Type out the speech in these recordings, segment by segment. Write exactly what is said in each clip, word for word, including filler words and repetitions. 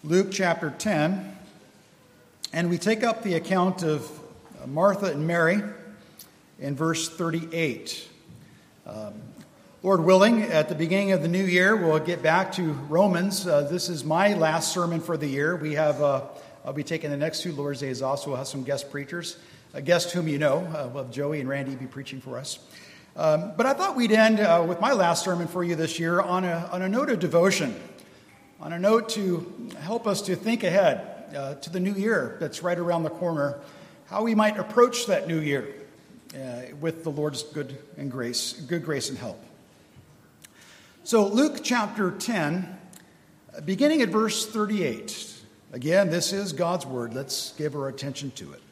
Luke chapter ten, and we take up the account of Martha and Mary in verse thirty-eight. Um, Lord willing, at the beginning of the new year, we'll get back to Romans. Uh, this is my last sermon for the year. We have, uh, I'll be taking the next two Lord's Days off, so we'll have some guest preachers, a guest whom you know. Uh, we'll have Joey and Randy be preaching for us. Um, but I thought we'd end uh, with my last sermon for you this year on a, on a note of devotion, on a note to help us to think ahead uh, to the new year that's right around the corner, how we might approach that new year uh, with the Lord's good and grace, good grace and help. So Luke chapter ten, beginning at verse thirty-eight. Again, this is God's word. Let's give our attention to it.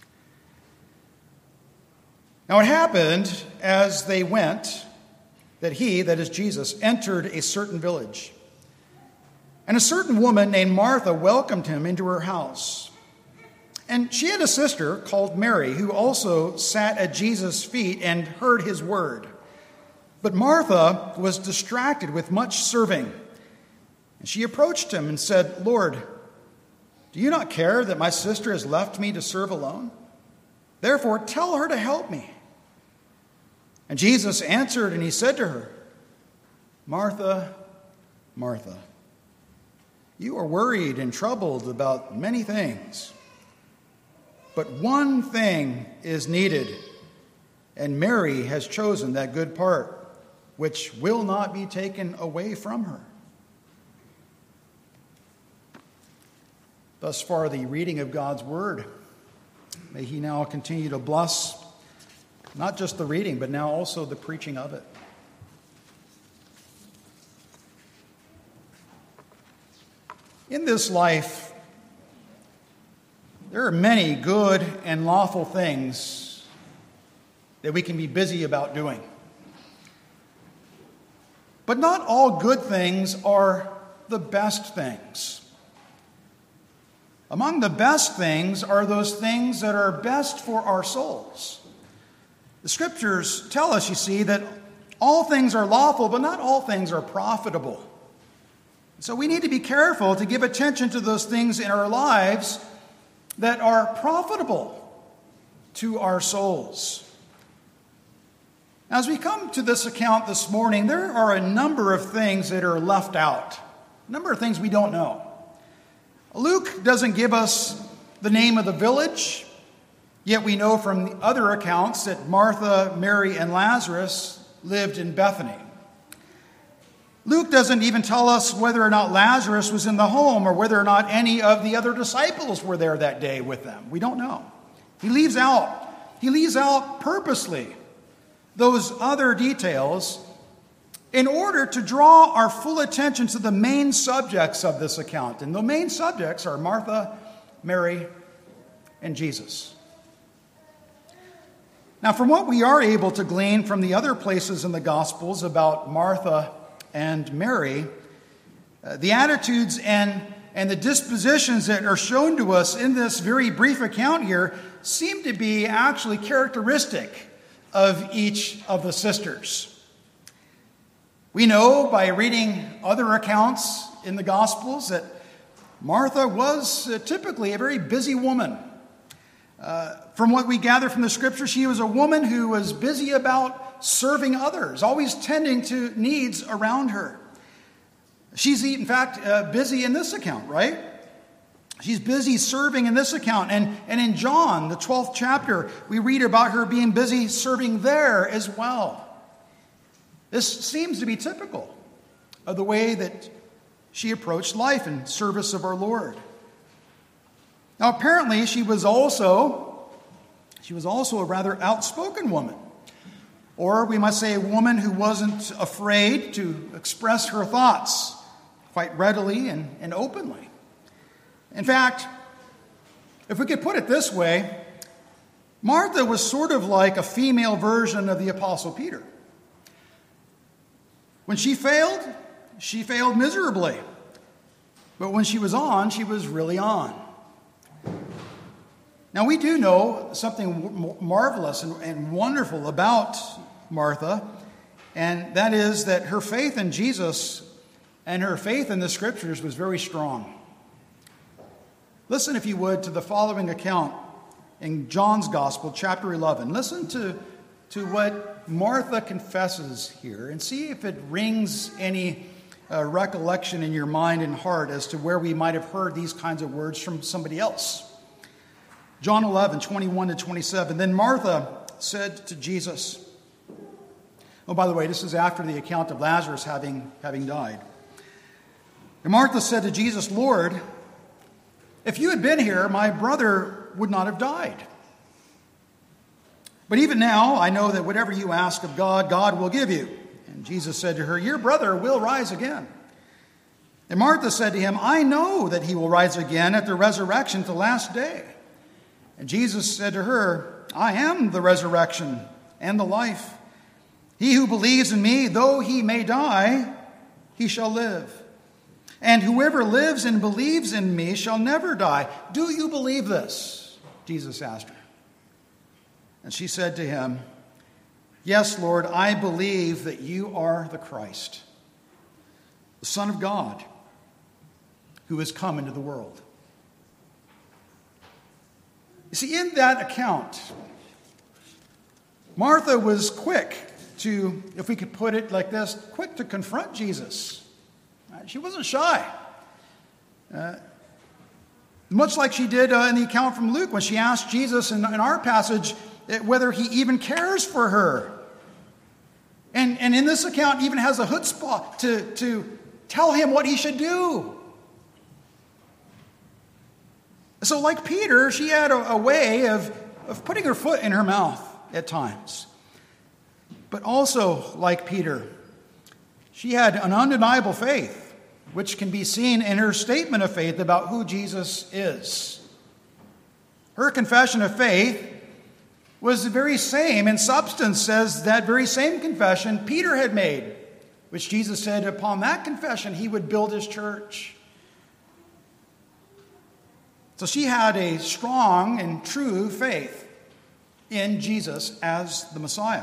Now it happened as they went that he, that is Jesus, entered a certain village. And a certain woman named Martha welcomed him into her house. And she had a sister called Mary, who also sat at Jesus' feet and heard his word. But Martha was distracted with much serving. And she approached him and said, "Lord, do you not care that my sister has left me to serve alone? Therefore, tell her to help me." And Jesus answered and he said to her, "Martha, Martha, you are worried and troubled about many things. But one thing is needed, and Mary has chosen that good part, which will not be taken away from her." Thus far, the reading of God's word. May he now continue to bless not just the reading, but now also the preaching of it. In this life, there are many good and lawful things that we can be busy about doing. But not all good things are the best things. Among the best things are those things that are best for our souls. The scriptures tell us, you see, that all things are lawful, but not all things are profitable. So we need to be careful to give attention to those things in our lives that are profitable to our souls. As we come to this account this morning, there are a number of things that are left out, a number of things we don't know. Luke doesn't give us the name of the village, yet we know from the other accounts that Martha, Mary, and Lazarus lived in Bethany. Luke doesn't even tell us whether or not Lazarus was in the home or whether or not any of the other disciples were there that day with them. We don't know. He leaves out, he leaves out purposely those other details in order to draw our full attention to the main subjects of this account. And the main subjects are Martha, Mary, and Jesus. Now, from what we are able to glean from the other places in the Gospels about Martha and Mary, uh, the attitudes and, and the dispositions that are shown to us in this very brief account here seem to be actually characteristic of each of the sisters. We know by reading other accounts in the Gospels that Martha was uh, typically a very busy woman. Uh, from what we gather from the scripture, she was a woman who was busy about serving others, always tending to needs around her. She's, in fact, uh, busy in this account, right? She's busy serving in this account. And, and in John, the twelfth chapter, we read about her being busy serving there as well. This seems to be typical of the way that she approached life in service of our Lord. Now, apparently, she was also, she was also a rather outspoken woman. Or we must say a woman who wasn't afraid to express her thoughts quite readily and, and openly. In fact, if we could put it this way, Martha was sort of like a female version of the Apostle Peter. When she failed, she failed miserably. But when she was on, she was really on. Now, we do know something marvelous and, and wonderful about Martha, and that is that her faith in Jesus and her faith in the Scriptures was very strong. Listen, if you would, to the following account in John's Gospel, chapter eleven. Listen to, to what Martha confesses here and see if it rings any uh, recollection in your mind and heart as to where we might have heard these kinds of words from somebody else. John eleven, twenty-one to twenty-seven. Then Martha said to Jesus, oh, by the way, this is after the account of Lazarus having, having died. And Martha said to Jesus, Lord, if you had been here, my brother would not have died. But even now, I know that whatever you ask of God, God will give you. And Jesus said to her, your brother will rise again. And Martha said to him, I know that he will rise again at the resurrection, the last day. And Jesus said to her, I am the resurrection and the life. He who believes in me, though he may die, he shall live. And whoever lives and believes in me shall never die. Do you believe this? Jesus asked her. And she said to him, yes, Lord, I believe that you are the Christ, the Son of God, who has come into the world. You see, in that account, Martha was quick to, if we could put it like this, quick to confront Jesus. She wasn't shy. Uh, much like she did uh, in the account from Luke when she asked Jesus in, in our passage whether he even cares for her. And, and in this account even has a chutzpah to, to tell him what he should do. So like Peter, she had a, a way of, of putting her foot in her mouth at times. But also, like Peter, she had an undeniable faith, which can be seen in her statement of faith about who Jesus is. Her confession of faith was the very same in substance as that very same confession Peter had made, which Jesus said upon that confession he would build his church. So she had a strong and true faith in Jesus as the Messiah.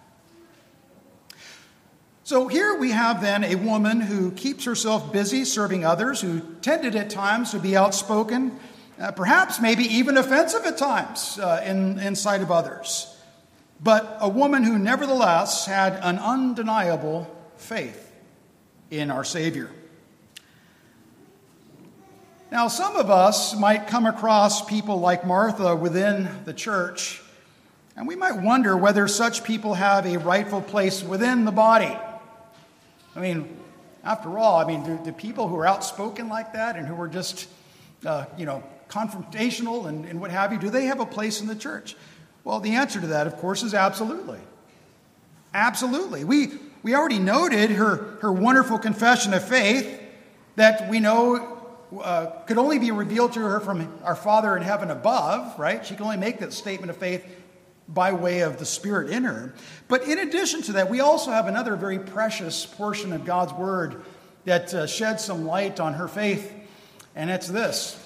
So here we have then a woman who keeps herself busy serving others, who tended at times to be outspoken, uh, perhaps maybe even offensive at times uh, in, in sight of others. But a woman who nevertheless had an undeniable faith in our Savior. Now, some of us might come across people like Martha within the church, and we might wonder whether such people have a rightful place within the body. I mean, after all, I mean, do, do people who are outspoken like that and who are just, uh, you know, confrontational and, and what have you, do they have a place in the church? Well, the answer to that, of course, is absolutely. Absolutely. We we already noted her, her wonderful confession of faith that we know uh, could only be revealed to her from our Father in heaven above, right? She can only make that statement of faith by way of the Spirit in her. But in addition to that, we also have another very precious portion of God's Word that uh, sheds some light on her faith, and it's this.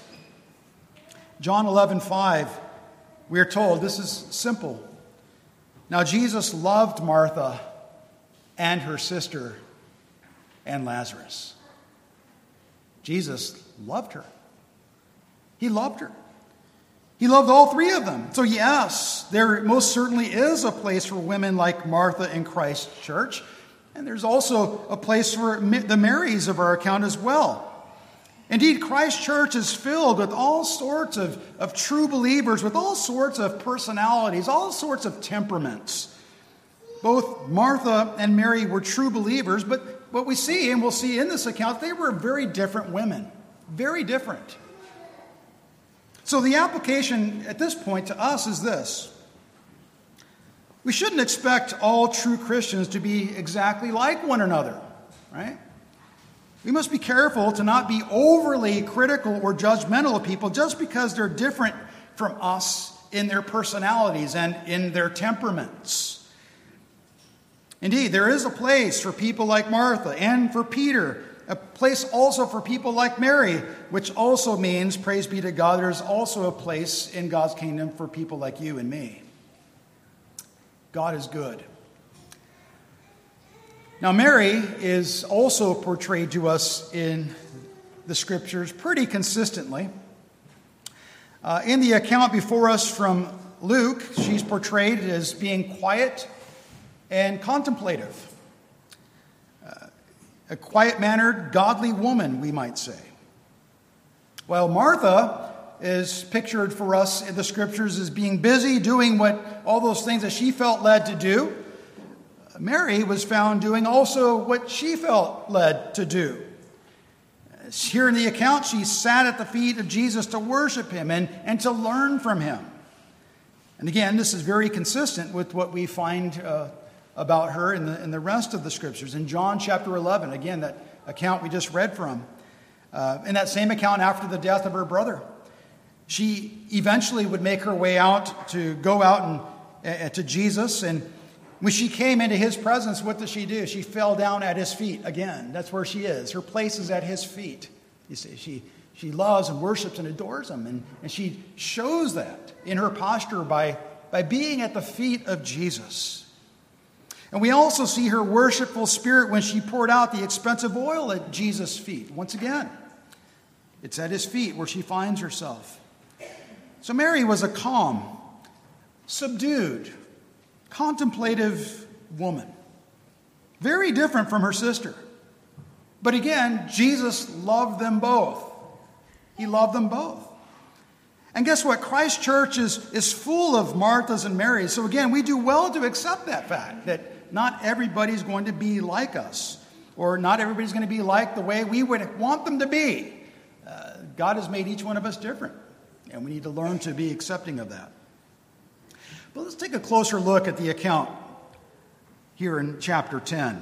John eleven five, we are told, this is simple. Now Jesus loved Martha and her sister and Lazarus. Jesus loved her. He loved her. He loved all three of them. So yes, there most certainly is a place for women like Martha in Christ's church. And there's also a place for the Marys of our account as well. Indeed, Christ's church is filled with all sorts of, of true believers, with all sorts of personalities, all sorts of temperaments. Both Martha and Mary were true believers, but what we see, and we'll see in this account, they were very different women. Very different. So the application at this point to us is this. We shouldn't expect all true Christians to be exactly like one another, right? We must be careful to not be overly critical or judgmental of people just because they're different from us in their personalities and in their temperaments. Indeed, there is a place for people like Martha and for Peter, a place also for people like Mary, which also means, praise be to God, there's also a place in God's kingdom for people like you and me. God is good. Now, Mary is also portrayed to us in the Scriptures pretty consistently. Uh, in the account before us from Luke, she's portrayed as being quiet and contemplative. Uh, a quiet-mannered, godly woman, we might say. While Martha is pictured for us in the scriptures as being busy doing what all those things that she felt led to do, Mary was found doing also what she felt led to do. Here in the account, she sat at the feet of Jesus to worship him and, and to learn from him. And again, this is very consistent with what we find uh, about her in the, in the rest of the scriptures. In John chapter eleven, again, that account we just read from, uh, in that same account after the death of her brother, she eventually would make her way out to go out and uh, to Jesus. And when she came into his presence, what did she do? She fell down at his feet again. That's where she is. Her place is at his feet. You see, she, she loves and worships and adores him. And, and she shows that in her posture by, by being at the feet of Jesus. And we also see her worshipful spirit when she poured out the expensive oil at Jesus' feet. Once again, it's at his feet where she finds herself. So Mary was a calm, subdued, contemplative woman. Very different from her sister. But again, Jesus loved them both. He loved them both. And guess what? Christ Church is, is full of Marthas and Marys. So again, we do well to accept that fact, that not everybody's going to be like us, or not everybody's going to be like the way we would want them to be. Uh, God has made each one of us different, and we need to learn to be accepting of that. But let's take a closer look at the account here in chapter ten.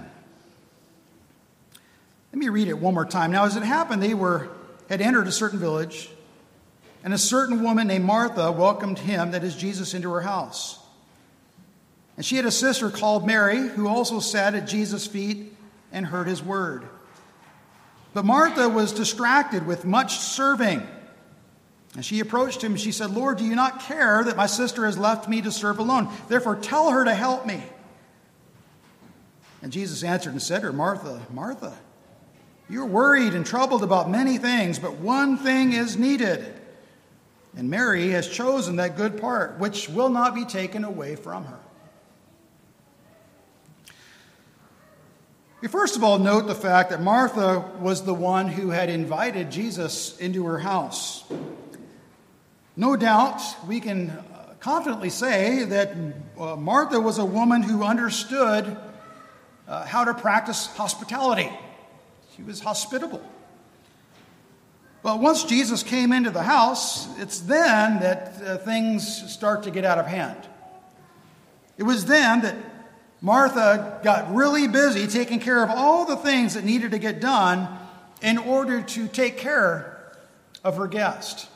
Let me read it one more time. Now, as it happened, they were had entered a certain village, and a certain woman named Martha welcomed him, that is Jesus, into her house. And she had a sister called Mary, who also sat at Jesus' feet and heard his word. But Martha was distracted with much serving. And she approached him and she said, "Lord, do you not care that my sister has left me to serve alone? Therefore, tell her to help me." And Jesus answered and said to her, "Martha, Martha, you're worried and troubled about many things, but one thing is needed. And Mary has chosen that good part, which will not be taken away from her." We first of all note the fact that Martha was the one who had invited Jesus into her house. No doubt, we can confidently say that uh, Martha was a woman who understood uh, how to practice hospitality. She was hospitable. But once Jesus came into the house, it's then that uh, things start to get out of hand. It was then that Martha got really busy taking care of all the things that needed to get done in order to take care of her guest.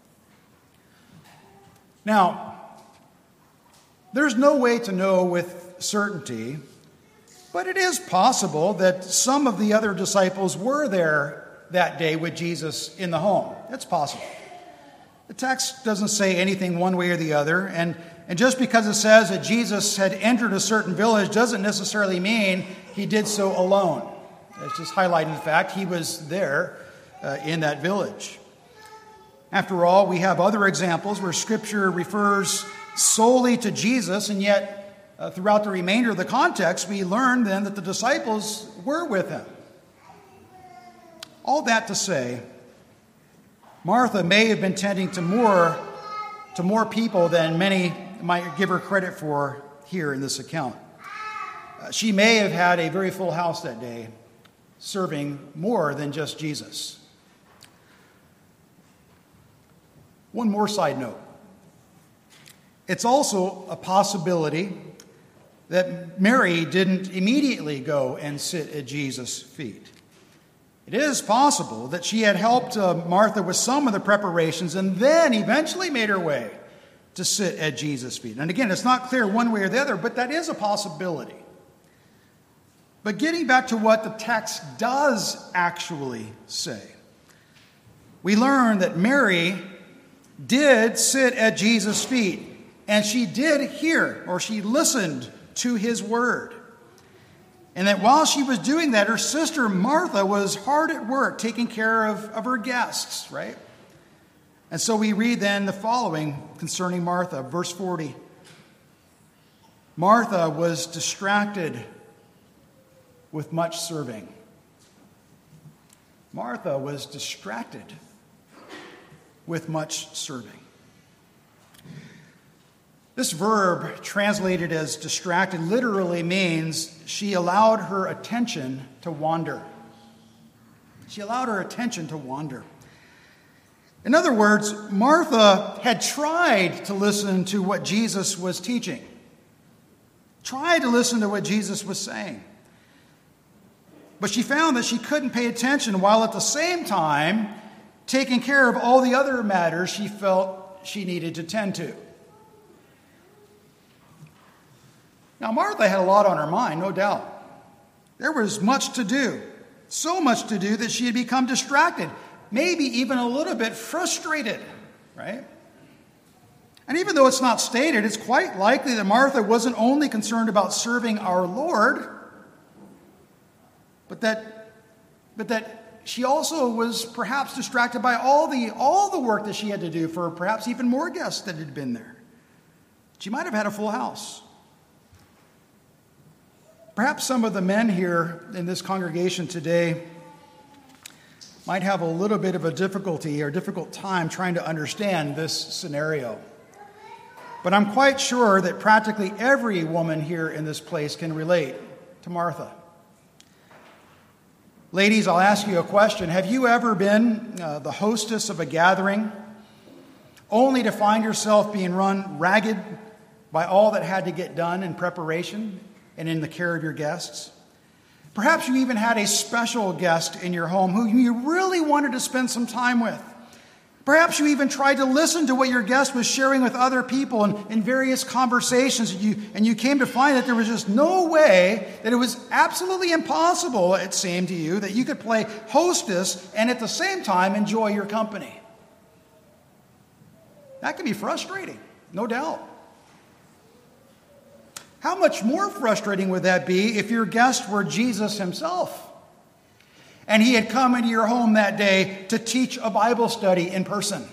Now, there's no way to know with certainty, but it is possible that some of the other disciples were there that day with Jesus in the home. That's possible. The text doesn't say anything one way or the other, and, and just because it says that Jesus had entered a certain village doesn't necessarily mean he did so alone. It's just highlighting the fact he was there uh, in that village. After all, we have other examples where Scripture refers solely to Jesus, and yet uh, throughout the remainder of the context, we learn then that the disciples were with him. All that to say, Martha may have been tending to more, to more people than many might give her credit for here in this account. Uh, she may have had a very full house that day, serving more than just Jesus. One more side note. It's also a possibility that Mary didn't immediately go and sit at Jesus' feet. It is possible that she had helped uh, Martha with some of the preparations and then eventually made her way to sit at Jesus' feet. And again, it's not clear one way or the other, but that is a possibility. But getting back to what the text does actually say, we learn that Mary did sit at Jesus' feet, and she did hear, or she listened to his word. And that while she was doing that, her sister Martha was hard at work taking care of, of her guests, right? And so we read then the following concerning Martha, verse forty. Martha was distracted with much serving. Martha was distracted with much serving. This verb, translated as distracted, literally means she allowed her attention to wander. She allowed her attention to wander. In other words, Martha had tried to listen to what Jesus was teaching, tried to listen to what Jesus was saying. But she found that she couldn't pay attention while at the same time taking care of all the other matters she felt she needed to tend to. Now, Martha had a lot on her mind, no doubt. There was much to do, so much to do that she had become distracted, maybe even a little bit frustrated, right? And even though it's not stated, it's quite likely that Martha wasn't only concerned about serving our Lord, but that, but that she also was perhaps distracted by all the, all the work that she had to do for perhaps even more guests that had been there. She might have had a full house. Perhaps some of the men here in this congregation today might have a little bit of a difficulty or difficult time trying to understand this scenario. But I'm quite sure that practically every woman here in this place can relate to Martha. Ladies, I'll ask you a question. Have you ever been uh, the hostess of a gathering only to find yourself being run ragged by all that had to get done in preparation and in the care of your guests? Perhaps you even had a special guest in your home who you really wanted to spend some time with. Perhaps you even tried to listen to what your guest was sharing with other people in, in various conversations, and you, and you came to find that there was just no way, that it was absolutely impossible, it seemed to you, that you could play hostess and at the same time enjoy your company. That can be frustrating, no doubt. How much more frustrating would that be if your guest were Jesus himself and he had come into your home that day to teach a Bible study in person?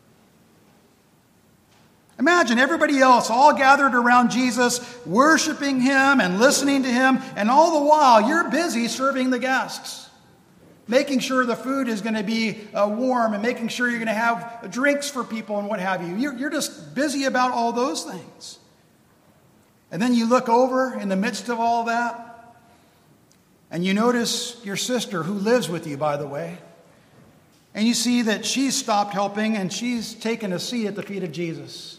Imagine everybody else all gathered around Jesus, worshiping him and listening to him, and all the while you're busy serving the guests, making sure the food is going to be uh, warm and making sure you're going to have drinks for people and what have you. You're, you're just busy about all those things. And then you look over in the midst of all that, and you notice your sister, who lives with you, by the way, and you see that she's stopped helping and she's taken a seat at the feet of Jesus.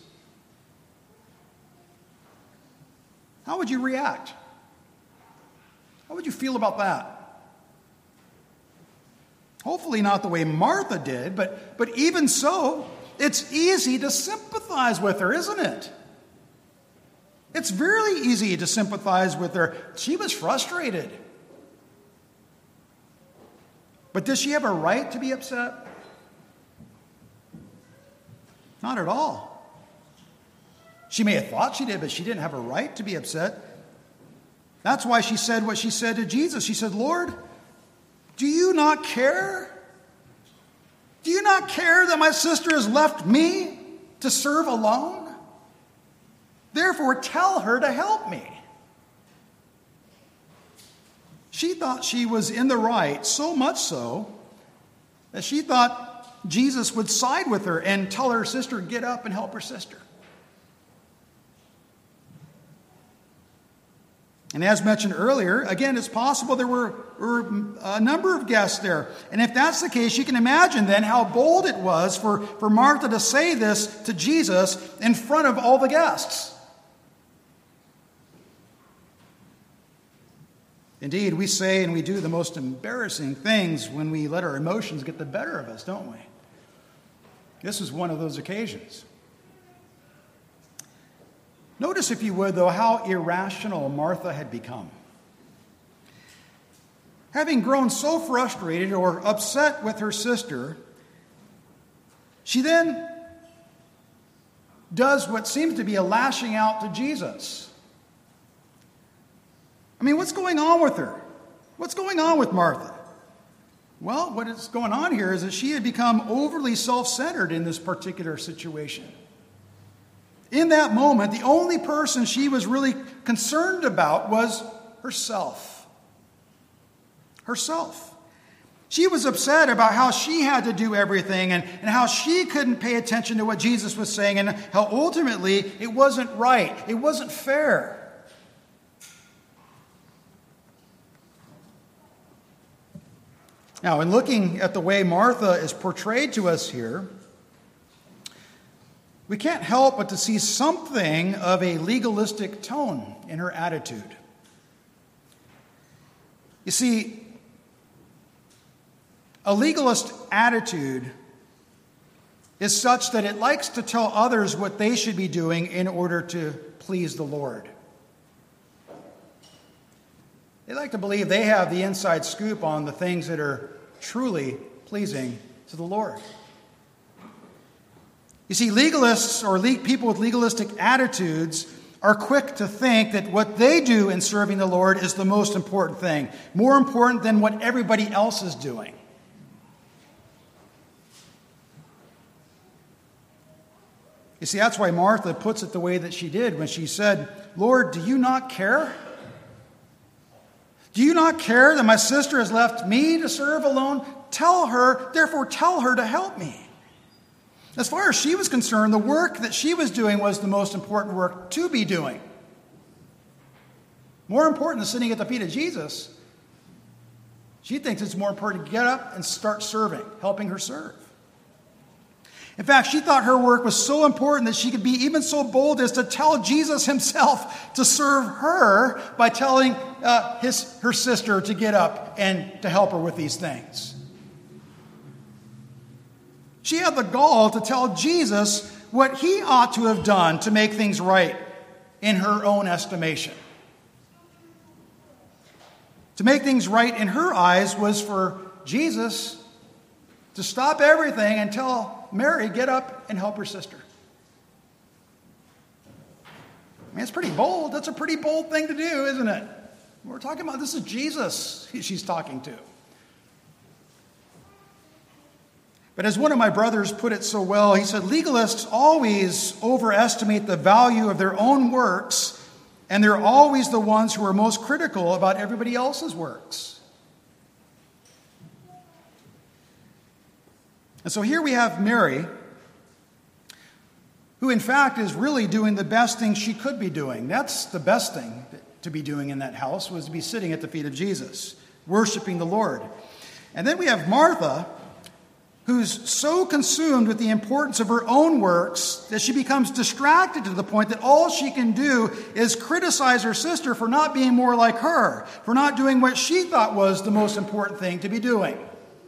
How would you react? How would you feel about that? Hopefully not the way Martha did, but, but even so, it's easy to sympathize with her, isn't it? It's really easy to sympathize with her. She was frustrated. But does she have a right to be upset? Not at all. She may have thought she did, but she didn't have a right to be upset. That's why she said what she said to Jesus. She said, "Lord, do you not care? Do you not care that my sister has left me to serve alone? Therefore, tell her to help me." She thought she was in the right, so much so that she thought Jesus would side with her and tell her sister, get up and help her sister. And as mentioned earlier, again, it's possible there were, were a number of guests there. And if that's the case, you can imagine then how bold it was for, for Martha to say this to Jesus in front of all the guests. Indeed, we say and we do the most embarrassing things when we let our emotions get the better of us, don't we? This is one of those occasions. Notice, if you would, though, how irrational Martha had become. Having grown so frustrated or upset with her sister, she then does what seems to be a lashing out to Jesus. I mean, what's going on with her? What's going on with Martha? Well, what is going on here is that she had become overly self-centered in this particular situation. In that moment, the only person she was really concerned about was herself. Herself. She was upset about how she had to do everything and, and how she couldn't pay attention to what Jesus was saying and how ultimately it wasn't right. It wasn't fair. Now, in looking at the way Martha is portrayed to us here, we can't help but to see something of a legalistic tone in her attitude. You see, a legalist attitude is such that it likes to tell others what they should be doing in order to please the Lord. They like to believe they have the inside scoop on the things that are truly pleasing to the Lord. You see, legalists or le- people with legalistic attitudes are quick to think that what they do in serving the Lord is the most important thing, more important than what everybody else is doing. You see, that's why Martha puts it the way that she did when she said, "Lord, do you not care? Do you not care that my sister has left me to serve alone? Tell her, therefore tell her to help me." As far as she was concerned, the work that she was doing was the most important work to be doing. More important than sitting at the feet of Jesus, she thinks it's more important to get up and start serving, helping her serve. In fact, she thought her work was so important that she could be even so bold as to tell Jesus himself to serve her by telling uh, his, her sister to get up and to help her with these things. She had the gall to tell Jesus what he ought to have done to make things right in her own estimation. To make things right in her eyes was for Jesus to stop everything and tell Mary, get up and help her sister. I mean, it's pretty bold. That's a pretty bold thing to do, isn't it? We're talking about, this is Jesus she's talking to. But as one of my brothers put it so well, he said, legalists always overestimate the value of their own works, and they're always the ones who are most critical about everybody else's works. And so here we have Mary, who in fact is really doing the best thing she could be doing. That's the best thing to be doing in that house, was to be sitting at the feet of Jesus, worshiping the Lord. And then we have Martha, who's so consumed with the importance of her own works that she becomes distracted to the point that all she can do is criticize her sister for not being more like her, for not doing what she thought was the most important thing to be doing.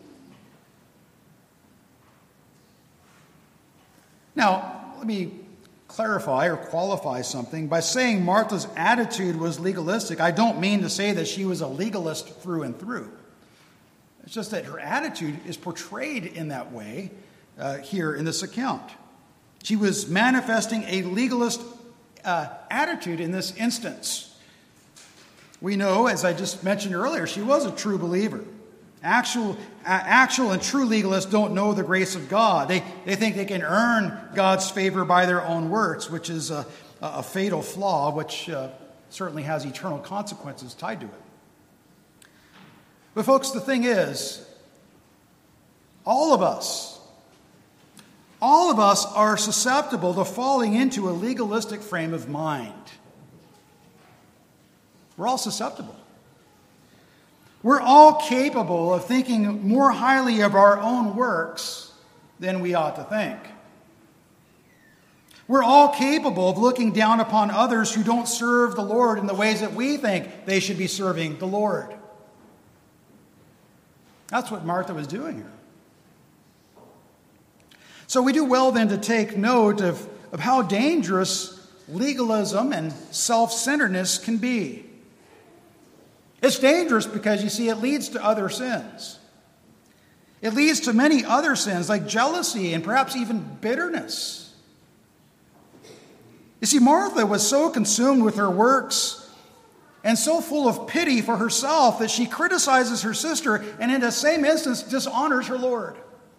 Now, let me clarify or qualify something. By saying Martha's attitude was legalistic, I don't mean to say that she was a legalist through and through. It's just that her attitude is portrayed in that way uh, here in this account. She was manifesting a legalist uh, attitude in this instance. We know, as I just mentioned earlier, she was a true believer. Actual, uh, actual and true legalists don't know the grace of God. They, they think they can earn God's favor by their own works, which is a, a fatal flaw, which uh, certainly has eternal consequences tied to it. But folks, the thing is, all of us, all of us are susceptible to falling into a legalistic frame of mind. We're all susceptible. We're all capable of thinking more highly of our own works than we ought to think. We're all capable of looking down upon others who don't serve the Lord in the ways that we think they should be serving the Lord. That's what Martha was doing here. So we do well then to take note of, of how dangerous legalism and self-centeredness can be. It's dangerous because, you see, it leads to other sins. It leads to many other sins like jealousy and perhaps even bitterness. You see, Martha was so consumed with her works and so full of pity for herself that she criticizes her sister and in the same instance dishonors her Lord.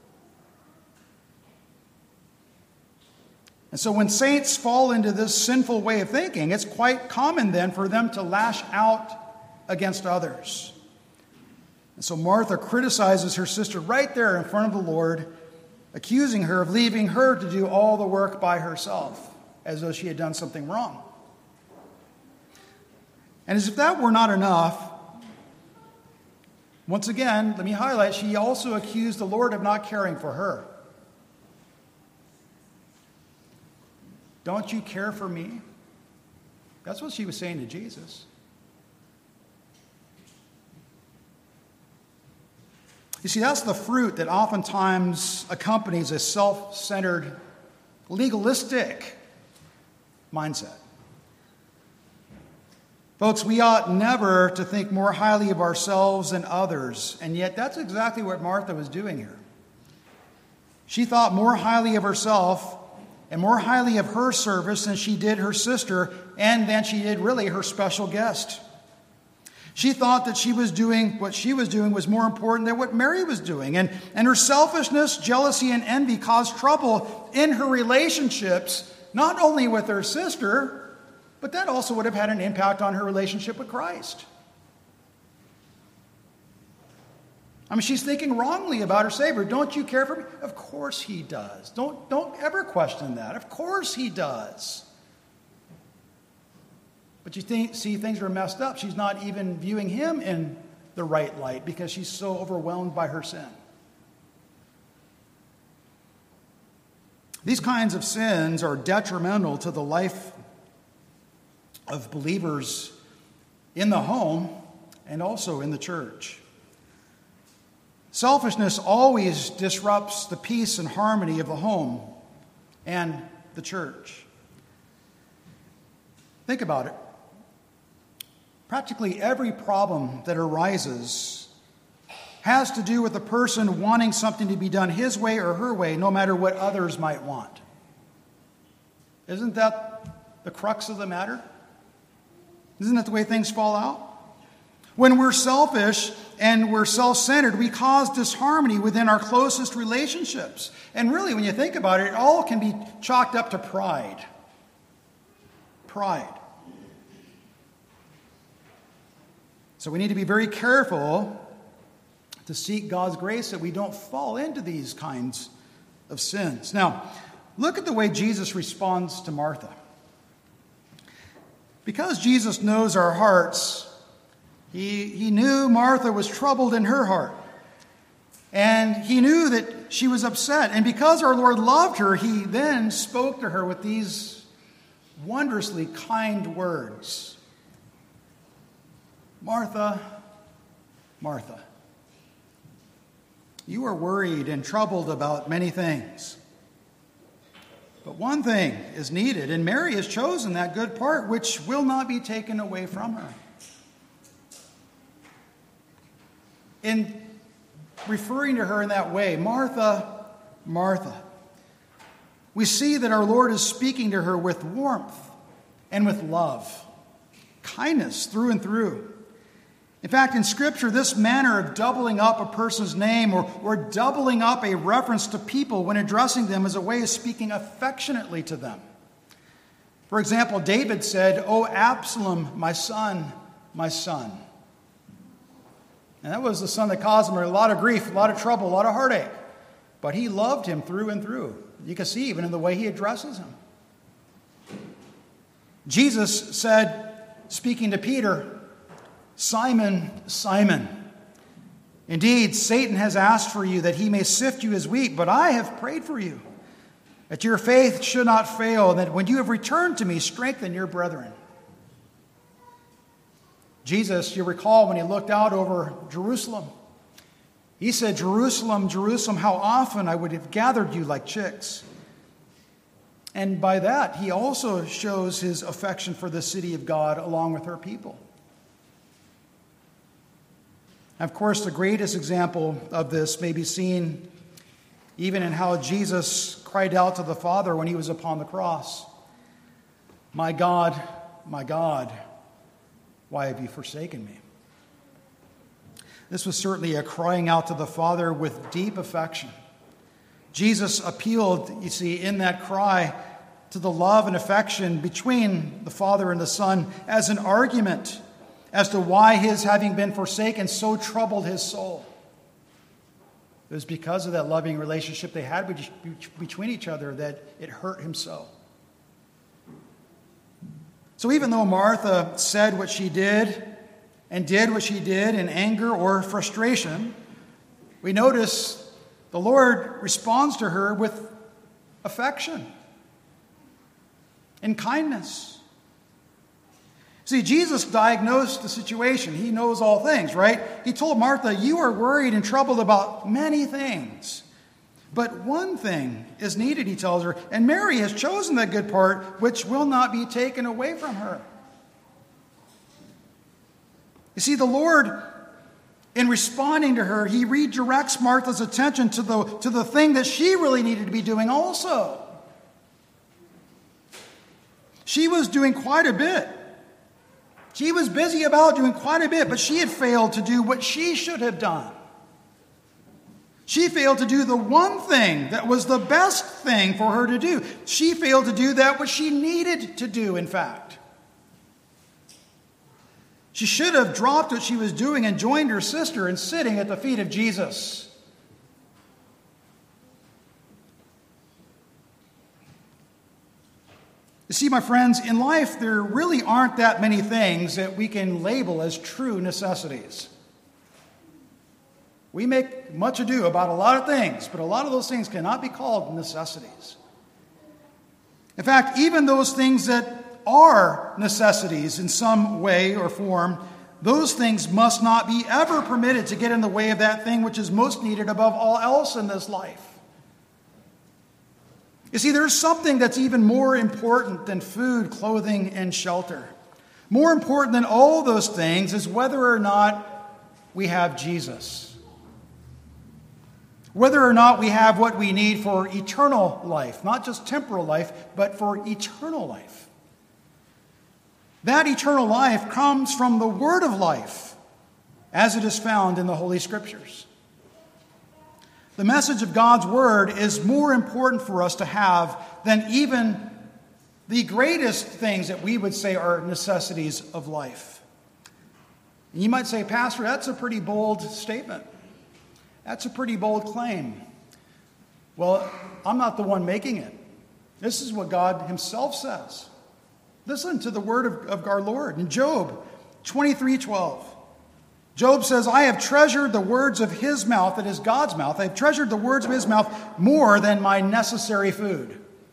And so when saints fall into this sinful way of thinking, it's quite common then for them to lash out against others. And so Martha criticizes her sister right there in front of the Lord, accusing her of leaving her to do all the work by herself, as though she had done something wrong. And as if that were not enough, once again, let me highlight, she also accused the Lord of not caring for her. Don't you care for me? That's what she was saying to Jesus. You see, that's the fruit that oftentimes accompanies a self-centered, legalistic mindset. Folks, we ought never to think more highly of ourselves than others, and yet that's exactly what Martha was doing here. She thought more highly of herself and more highly of her service than she did her sister, and than she did really her special guest. She thought that she was doing, what she was doing was more important than what Mary was doing. And, and her selfishness, jealousy, and envy caused trouble in her relationships, not only with her sister, but that also would have had an impact on her relationship with Christ. I mean, she's thinking wrongly about her Savior. Don't you care for me? Of course he does. Don't, don't ever question that. Of course he does. But you think, see, things are messed up. She's not even viewing him in the right light because she's so overwhelmed by her sin. These kinds of sins are detrimental to the life of believers in the home and also in the church. Selfishness always disrupts the peace and harmony of the home and the church. Think about it. Practically every problem that arises has to do with the person wanting something to be done his way or her way, no matter what others might want. Isn't that the crux of the matter? Isn't that the way things fall out? When we're selfish and we're self-centered, we cause disharmony within our closest relationships. And really, when you think about it, it all can be chalked up to pride. Pride. So we need to be very careful to seek God's grace that we don't fall into these kinds of sins. Now, look at the way Jesus responds to Martha. Because Jesus knows our hearts, he, he knew Martha was troubled in her heart. And he knew that she was upset. And because our Lord loved her, he then spoke to her with these wondrously kind words. Martha, Martha, you are worried and troubled about many things. But one thing is needed, and Mary has chosen that good part, which will not be taken away from her. In referring to her in that way, Martha, Martha, we see that our Lord is speaking to her with warmth and with love, kindness through and through. In fact, in Scripture, this manner of doubling up a person's name or, or doubling up a reference to people when addressing them is a way of speaking affectionately to them. For example, David said, "O Absalom, my son, my son." And that was the son that caused him a lot of grief, a lot of trouble, a lot of heartache. But he loved him through and through. You can see even in the way he addresses him. Jesus said, speaking to Peter, "Simon, Simon, indeed, Satan has asked for you that he may sift you as wheat, but I have prayed for you, that your faith should not fail, and that when you have returned to me, strengthen your brethren." Jesus, you recall when he looked out over Jerusalem, he said, "Jerusalem, Jerusalem, how often I would have gathered you like chicks." And by that, he also shows his affection for the city of God along with her people. Of course, the greatest example of this may be seen even in how Jesus cried out to the Father when he was upon the cross. "My God, my God, why have you forsaken me?" This was certainly a crying out to the Father with deep affection. Jesus appealed, you see, in that cry to the love and affection between the Father and the Son as an argument as to why his having been forsaken so troubled his soul. It was because of that loving relationship they had between each other that it hurt him so. So even though Martha said what she did and did what she did in anger or frustration, we notice the Lord responds to her with affection and kindness. See, Jesus diagnosed the situation. He knows all things, right? He told Martha, "You are worried and troubled about many things. But one thing is needed," he tells her, "and Mary has chosen the good part, which will not be taken away from her." You see, the Lord, in responding to her, he redirects Martha's attention to the, to the thing that she really needed to be doing also. She was doing quite a bit. She was busy about doing quite a bit, but she had failed to do what she should have done. She failed to do the one thing that was the best thing for her to do. She failed to do that which she needed to do, in fact. She should have dropped what she was doing and joined her sister in sitting at the feet of Jesus. You see, my friends, in life there really aren't that many things that we can label as true necessities. We make much ado about a lot of things, but a lot of those things cannot be called necessities. In fact, even those things that are necessities in some way or form, those things must not be ever permitted to get in the way of that thing which is most needed above all else in this life. You see, there's something that's even more important than food, clothing, and shelter. More important than all those things is whether or not we have Jesus. Whether or not we have what we need for eternal life, not just temporal life, but for eternal life. That eternal life comes from the word of life, as it is found in the Holy Scriptures. The message of God's word is more important for us to have than even the greatest things that we would say are necessities of life. And you might say, "Pastor, that's a pretty bold statement. That's a pretty bold claim." Well, I'm not the one making it. This is what God himself says. Listen to the word of, of our Lord in Job twenty-three twelve. Job says, "I have treasured the words of his mouth," that is God's mouth. "I have treasured the words of his mouth more than my necessary food."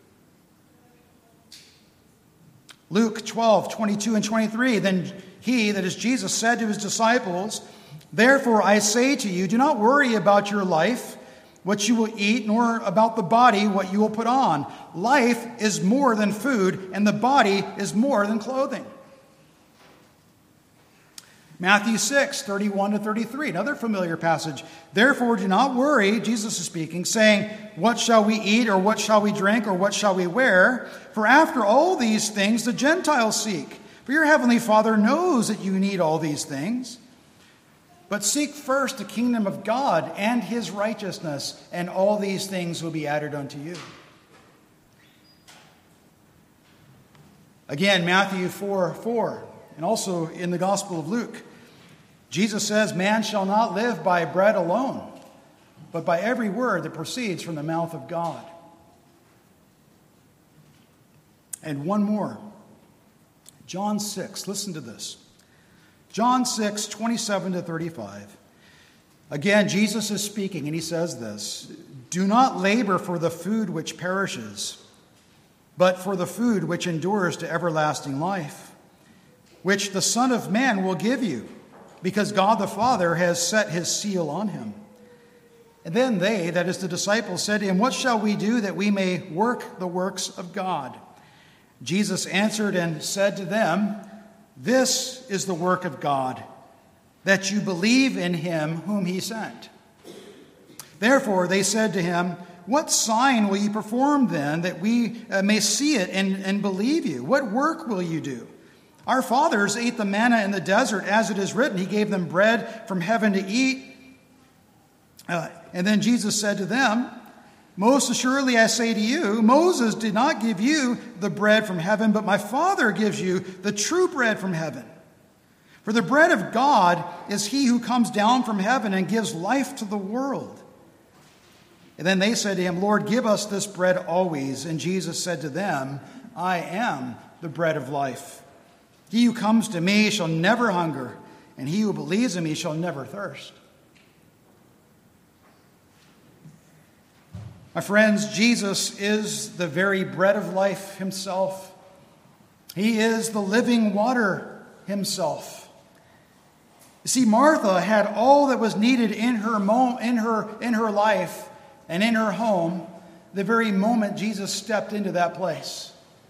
Luke twelve twenty-two and twenty-three. Then he, that is Jesus, said to his disciples, "Therefore I say to you, do not worry about your life, what you will eat, nor about the body, what you will put on. Life is more than food, and the body is more than clothing." Matthew six thirty-one to thirty-three, another familiar passage. "Therefore do not worry," Jesus is speaking, "saying, what shall we eat, or what shall we drink, or what shall we wear? For after all these things the Gentiles seek. For your heavenly Father knows that you need all these things. But seek first the kingdom of God and his righteousness, and all these things will be added unto you." Again, Matthew four four, and also in the Gospel of Luke, Jesus says, "Man shall not live by bread alone, but by every word that proceeds from the mouth of God." And one more. John six, listen to this. John six, twenty-seven to thirty-five. Again, Jesus is speaking, and he says this, "Do not labor for the food which perishes, but for the food which endures to everlasting life, which the Son of Man will give you, because God the Father has set his seal on him." And then they, that is the disciples, said to him, "What shall we do that we may work the works of God?" Jesus answered and said to them, "This is the work of God, that you believe in him whom he sent." Therefore they said to him, "What sign will you perform then, that we uh, may see it and, and believe you? What work will you do? Our fathers ate the manna in the desert, as it is written, he gave them bread from heaven to eat. Uh, and then Jesus said to them, most assuredly I say to you, Moses did not give you the bread from heaven, but my Father gives you the true bread from heaven. For the bread of God is he who comes down from heaven and gives life to the world. And then they said to him, Lord, give us this bread always. And Jesus said to them, I am the bread of life. He who comes to me shall never hunger, and he who believes in me shall never thirst. My friends, Jesus is the very bread of life himself. He is the living water himself. You see, Martha had all that was needed in her mo- in her in her life and in her home the very moment Jesus stepped into that place.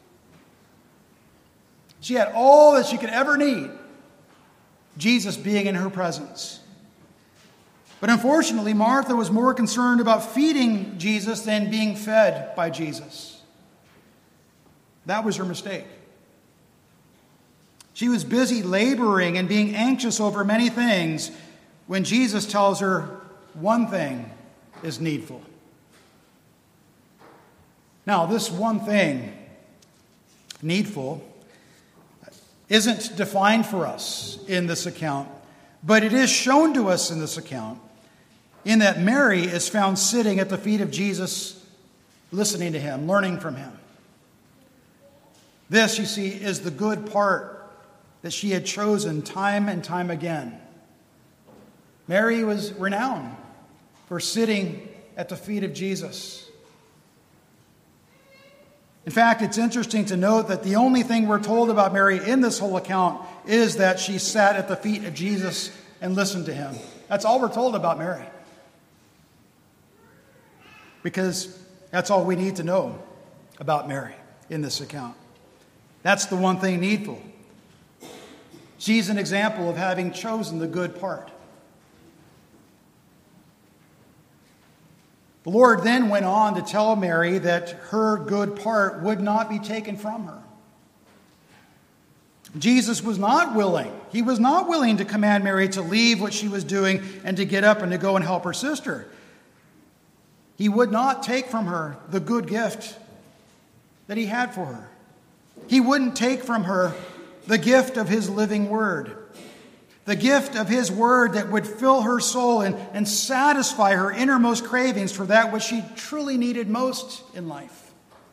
She had all that she could ever need, Jesus being in her presence. But unfortunately, Martha was more concerned about feeding Jesus than being fed by Jesus. That was her mistake. She was busy laboring and being anxious over many things when Jesus tells her one thing is needful. Now, this one thing, needful, isn't defined for us in this account, but it is shown to us in this account in that Mary is found sitting at the feet of Jesus, listening to him, learning from him. This, you see, is the good part that she had chosen time and time again. Mary was renowned for sitting at the feet of Jesus. In fact, it's interesting to note that the only thing we're told about Mary in this whole account is that she sat at the feet of Jesus and listened to him. That's all we're told about Mary. Because that's all we need to know about Mary in this account. That's the one thing needful. She's an example of having chosen the good part. The Lord then went on to tell Mary that her good part would not be taken from her. Jesus was not willing. He was not willing to command Mary to leave what she was doing and to get up and to go and help her sister. He would not take from her the good gift that he had for her. He wouldn't take from her the gift of his living word, the gift of his word that would fill her soul and, and satisfy her innermost cravings for that which she truly needed most in life.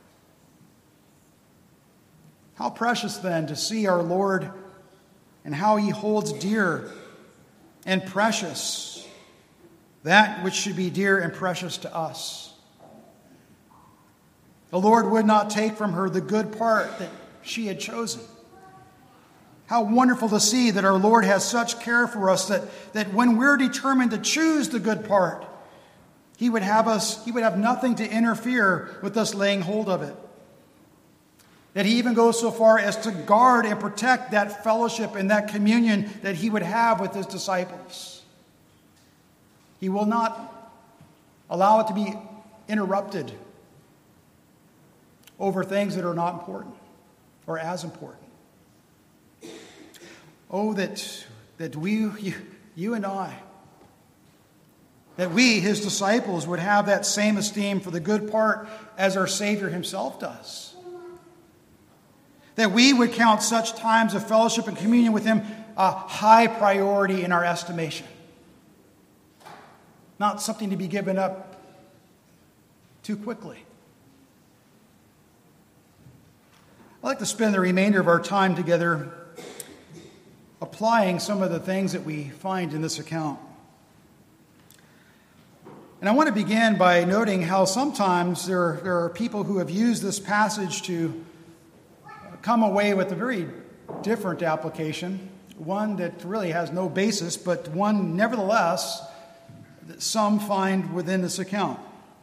How precious then to see our Lord and how he holds dear and precious that which should be dear and precious to us. The Lord would not take from her the good part that she had chosen. How wonderful to see that our Lord has such care for us that, that when we're determined to choose the good part, he would have us, he would have nothing to interfere with us laying hold of it. That he even goes so far as to guard and protect that fellowship and that communion that he would have with his disciples. He will not allow it to be interrupted over things that are not important or as important. Oh, that, that we, you, you and I, that we, his disciples, would have that same esteem for the good part as our Savior himself does. That we would count such times of fellowship and communion with him a high priority in our estimation. Not something to be given up too quickly. I'd like to spend the remainder of our time together applying some of the things that we find in this account. And I want to begin by noting how sometimes there, there are people who have used this passage to come away with a very different application, one that really has no basis, but one nevertheless that some find within this account.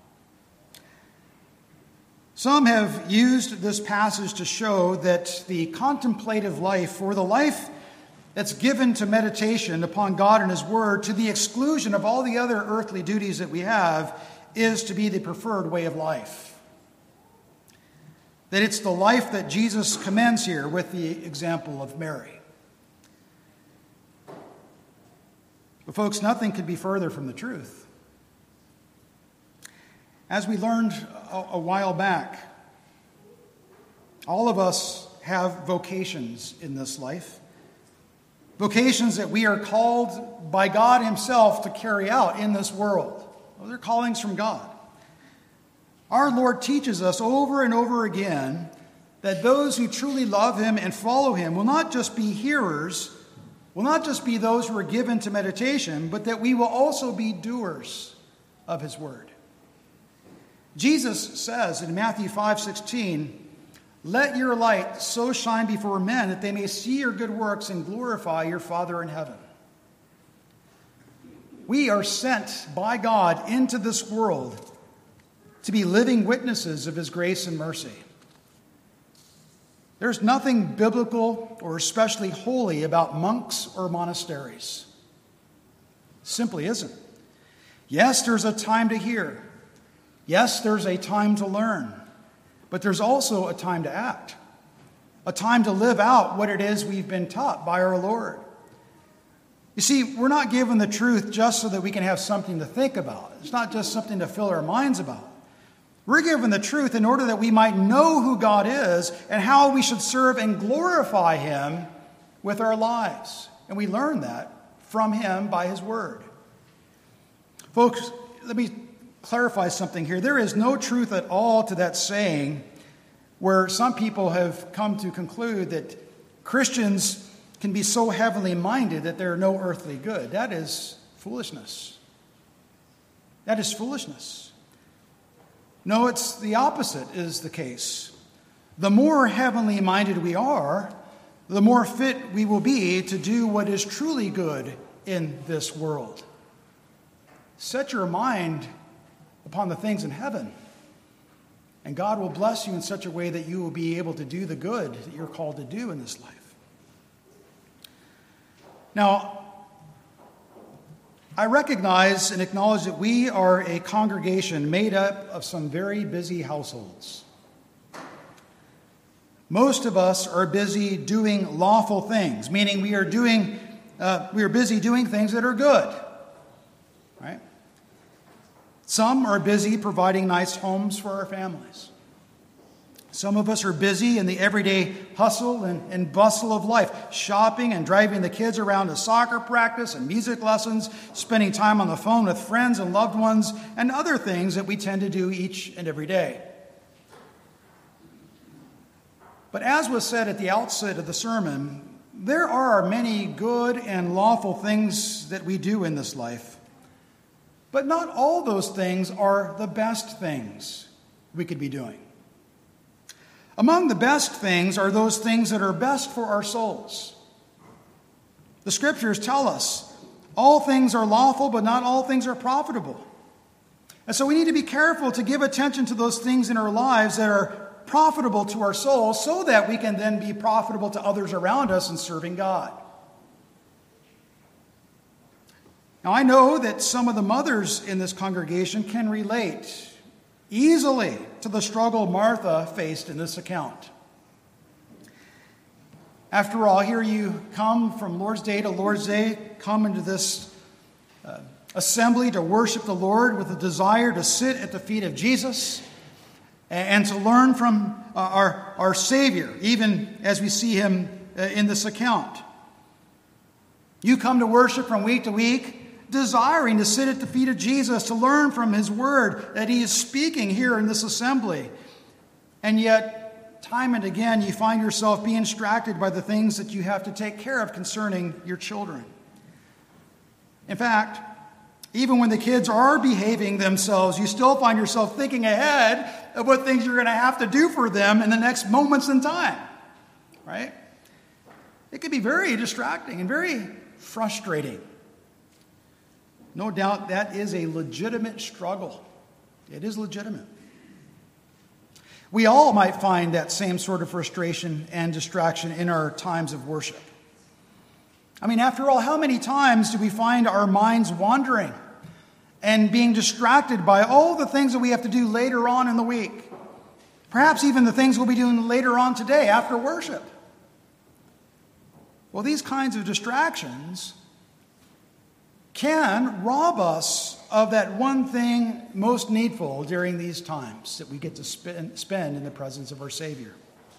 Some have used this passage to show that the contemplative life, or the life that's given to meditation upon God and his word to the exclusion of all the other earthly duties that we have, is to be the preferred way of life. that it's the life that Jesus commends here with the example of Mary. But folks, nothing could be further from the truth. As we learned a, a while back, all of us have vocations in this life. Vocations that we are called by God himself to carry out in this world. Those are callings from God. Our Lord teaches us over and over again that those who truly love him and follow him will not just be hearers, will not just be those who are given to meditation, but that we will also be doers of his word. Jesus says in Matthew five sixteen, "Let your light so shine before men that they may see your good works and glorify your Father in heaven." We are sent by God into this world to be living witnesses of his grace and mercy. There's nothing biblical or especially holy about monks or monasteries. Simply isn't. Yes, there's a time to hear. Yes, there's a time to learn. But there's also a time to act. A time to live out what it is we've been taught by our Lord. You see, we're not given the truth just so that we can have something to think about. It's not just something to fill our minds about. We're given the truth in order that we might know who God is and how we should serve and glorify him with our lives. And we learn that from him by his word. Folks, let me clarify something here. There is no truth at all to that saying where some people have come to conclude that Christians can be so heavenly minded that they're no earthly good. That is foolishness. That is foolishness. No, it's the opposite is the case. The more heavenly minded we are, the more fit we will be to do what is truly good in this world. Set your mind upon the things in heaven, and God will bless you in such a way that you will be able to do the good that you're called to do in this life. Now, I recognize and acknowledge that we are a congregation made up of some very busy households. Most of us are busy doing lawful things, meaning we are doing, uh, we are busy doing things that are good, right? Some are busy providing nice homes for our families. Some of us are busy in the everyday hustle and, and bustle of life, shopping and driving the kids around to soccer practice and music lessons, spending time on the phone with friends and loved ones, and other things that we tend to do each and every day. But as was said at the outset of the sermon, there are many good and lawful things that we do in this life. But not all those things are the best things we could be doing. Among the best things are those things that are best for our souls. The scriptures tell us all things are lawful, but not all things are profitable. And so we need to be careful to give attention to those things in our lives that are profitable to our souls so that we can then be profitable to others around us in serving God. Now, I know that some of the mothers in this congregation can relate easily to the struggle Martha faced in this account. After all, here you come from Lord's Day to Lord's Day, come into this uh, assembly to worship the Lord with a desire to sit at the feet of Jesus and, and to learn from uh, our, our Savior, even as we see him uh, in this account. You come to worship from week to week, desiring to sit at the feet of Jesus, to learn from his word that he is speaking here in this assembly. And yet, time and again, you find yourself being distracted by the things that you have to take care of concerning your children. In fact, even when the kids are behaving themselves, you still find yourself thinking ahead of what things you're going to have to do for them in the next moments in time, right? It can be very distracting and very frustrating. No doubt that is a legitimate struggle. It is legitimate. We all might find that same sort of frustration and distraction in our times of worship. I mean, after all, how many times do we find our minds wandering and being distracted by all the things that we have to do later on in the week? Perhaps even the things we'll be doing later on today after worship. Well, these kinds of distractions can rob us of that one thing most needful during these times that we get to spend, spend in the presence of our Savior.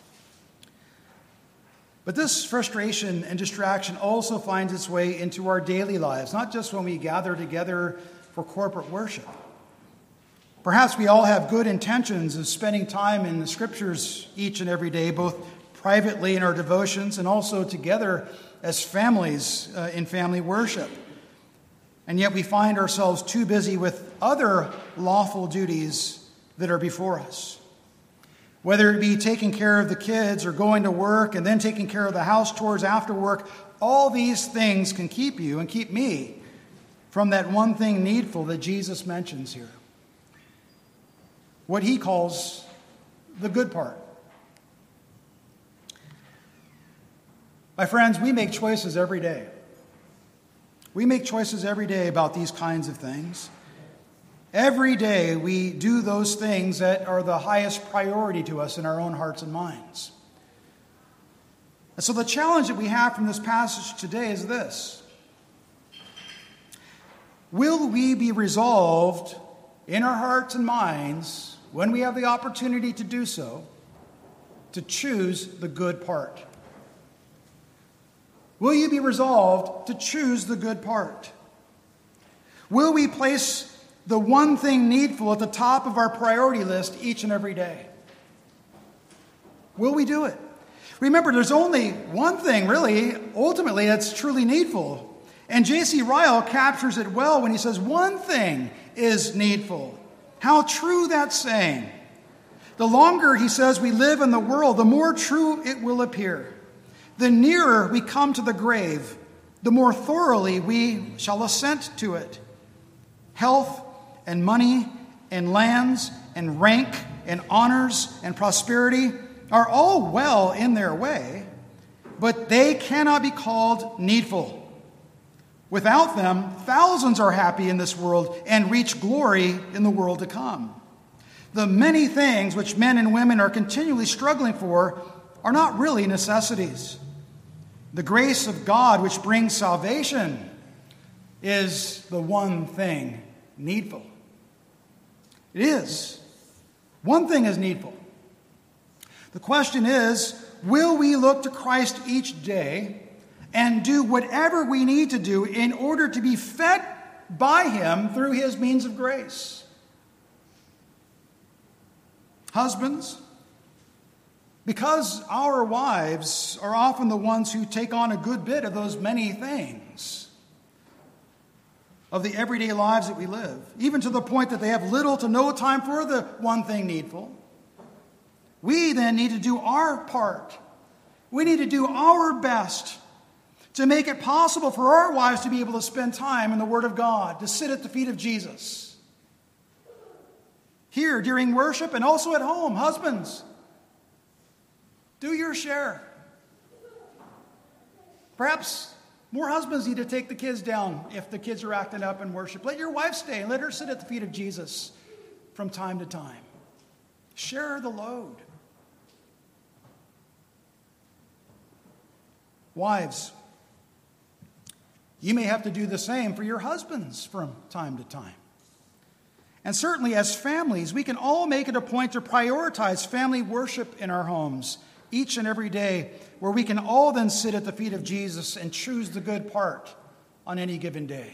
But this frustration and distraction also finds its way into our daily lives, not just when we gather together for corporate worship. Perhaps we all have good intentions of spending time in the Scriptures each and every day, both privately in our devotions and also together as families uh, in family worship. And yet we find ourselves too busy with other lawful duties that are before us. Whether it be taking care of the kids or going to work and then taking care of the house chores after work, all these things can keep you and keep me from that one thing needful that Jesus mentions here. What he calls the good part. My friends, we make choices every day. We make choices every day about these kinds of things. Every day we do those things that are the highest priority to us in our own hearts and minds. And so the challenge that we have from this passage today is this. Will we be resolved in our hearts and minds, when we have the opportunity to do so, to choose the good part? Will you be resolved to choose the good part? Will we place the one thing needful at the top of our priority list each and every day? Will we do it? Remember, there's only one thing, really, ultimately, that's truly needful. And J C Ryle captures it well when he says, one thing is needful. How true that saying. The longer, he says, we live in the world, the more true it will appear. The nearer we come to the grave, the more thoroughly we shall assent to it. Health and money and lands and rank and honors and prosperity are all well in their way, but they cannot be called needful. Without them, thousands are happy in this world and reach glory in the world to come. The many things which men and women are continually struggling for are not really necessities. The grace of God which brings salvation is the one thing needful. It is. One thing is needful. The question is, will we look to Christ each day and do whatever we need to do in order to be fed by him through his means of grace? Husbands, because our wives are often the ones who take on a good bit of those many things of the everyday lives that we live, even to the point that they have little to no time for the one thing needful, we then need to do our part. We need to do our best to make it possible for our wives to be able to spend time in the Word of God, to sit at the feet of Jesus. Here during worship and also at home, husbands, do your share. Perhaps more husbands need to take the kids down if the kids are acting up in worship. Let your wife stay and let her sit at the feet of Jesus from time to time. Share the load. Wives, you may have to do the same for your husbands from time to time. And certainly as families, we can all make it a point to prioritize family worship in our homes each and every day, where we can all then sit at the feet of Jesus and choose the good part on any given day.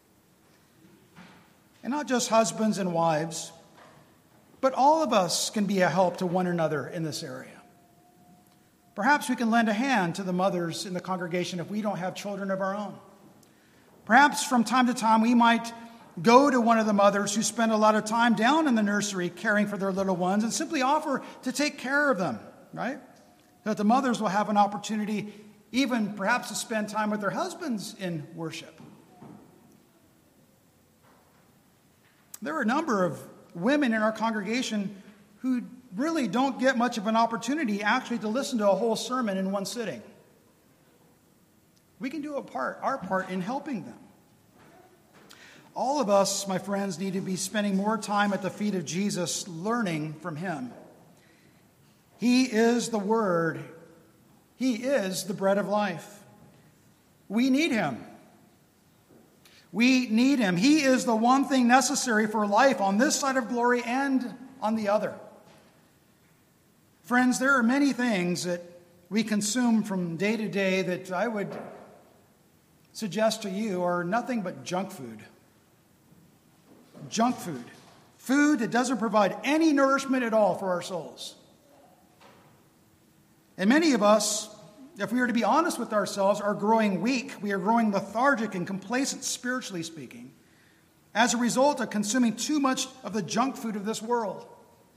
And not just husbands and wives, but all of us can be a help to one another in this area. Perhaps we can lend a hand to the mothers in the congregation if we don't have children of our own. Perhaps from time to time we might go to one of the mothers who spend a lot of time down in the nursery caring for their little ones and simply offer to take care of them, right? That the mothers will have an opportunity even perhaps to spend time with their husbands in worship. There are a number of women in our congregation who really don't get much of an opportunity actually to listen to a whole sermon in one sitting. We can do a part, our part in helping them. All of us, my friends, need to be spending more time at the feet of Jesus, learning from him. He is the Word. He is the bread of life. We need him. We need him. He is the one thing necessary for life on this side of glory and on the other. Friends, there are many things that we consume from day to day that I would suggest to you are nothing but junk food. Junk food. Food that doesn't provide any nourishment at all for our souls. And many of us, if we are to be honest with ourselves, are growing weak. We are growing lethargic and complacent, spiritually speaking, as a result of consuming too much of the junk food of this world.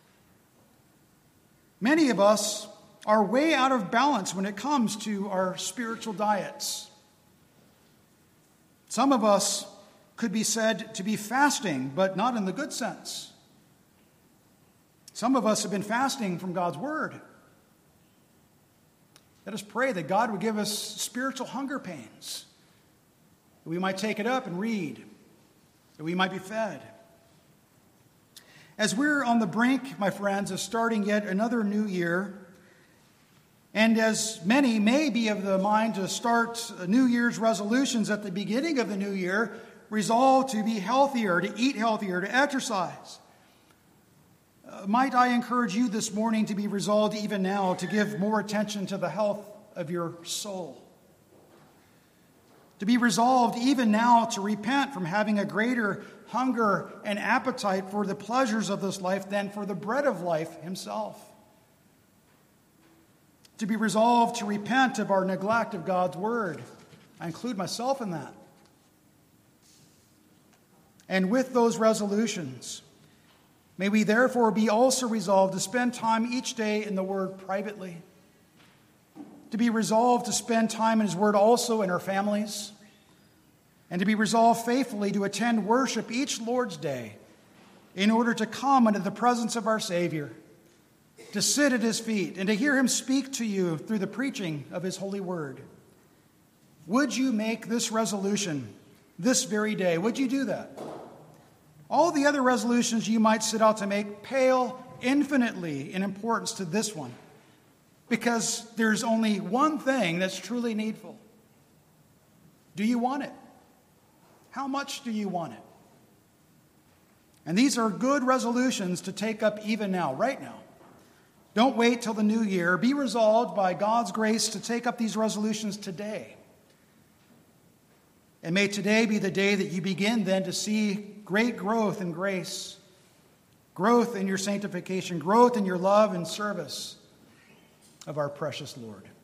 Many of us are way out of balance when it comes to our spiritual diets. Some of us could be said to be fasting, but not in the good sense. Some of us have been fasting from God's Word. Let us pray that God would give us spiritual hunger pains, that we might take it up and read, that we might be fed. As we're on the brink, my friends, of starting yet another new year, and as many may be of the mind to start New Year's resolutions at the beginning of the new year, resolve to be healthier, to eat healthier, to exercise, Uh, might I encourage you this morning to be resolved even now to give more attention to the health of your soul. To be resolved even now to repent from having a greater hunger and appetite for the pleasures of this life than for the bread of life himself. To be resolved to repent of our neglect of God's Word. I include myself in that. And with those resolutions, may we therefore be also resolved to spend time each day in the Word privately. To be resolved to spend time in His Word also in our families. And to be resolved faithfully to attend worship each Lord's Day in order to come into the presence of our Savior, to sit at His feet and to hear Him speak to you through the preaching of His holy Word. Would you make this resolution this very day? Would you do that? All the other resolutions you might set out to make pale infinitely in importance to this one, because there's only one thing that's truly needful. Do you want it? How much do you want it? And these are good resolutions to take up even now, right now. Don't wait till the new year. Be resolved by God's grace to take up these resolutions today. And may today be the day that you begin then to see great growth in grace, growth in your sanctification, growth in your love and service of our precious Lord.